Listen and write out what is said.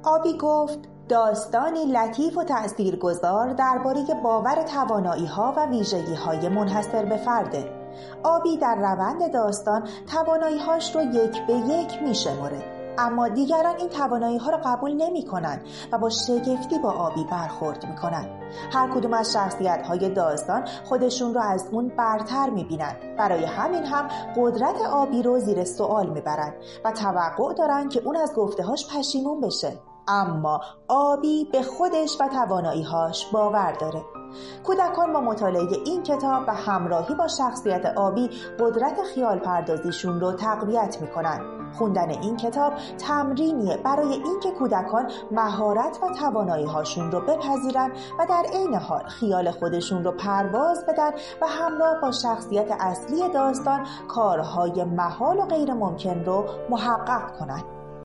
آبی گفت داستانی لطیف و تأثیرگذار درباره باور توانایی‌ها و ویژگی‌های منحصر به فرده. آبی در روند داستان توانایی‌هاش رو یک به یک می‌شماره، اما دیگران این توانایی‌ها رو قبول نمی‌کنن و با شگفتی با آبی برخورد می‌کنن. هر کدوم از شخصیت‌های داستان خودشون رو از اون برتر می‌بینن. برای همین هم قدرت آبی رو زیر سوال می‌برن و توقع دارن که اون از گفته‌هاش پشیمون بشه. اما آبی به خودش و توانایی‌هاش باور داره. کودکان با مطالعه این کتاب و همراهی با شخصیت آبی قدرت خیال پردازیشون رو تقویت میکنن. خوندن این کتاب تمرینیه برای اینکه کودکان مهارت و توانایی‌هاشون رو بپذیرن و در عین حال خیال خودشون رو پرواز بدن و همراه با شخصیت اصلی داستان کارهای محال و غیر ممکن رو محقق کنن.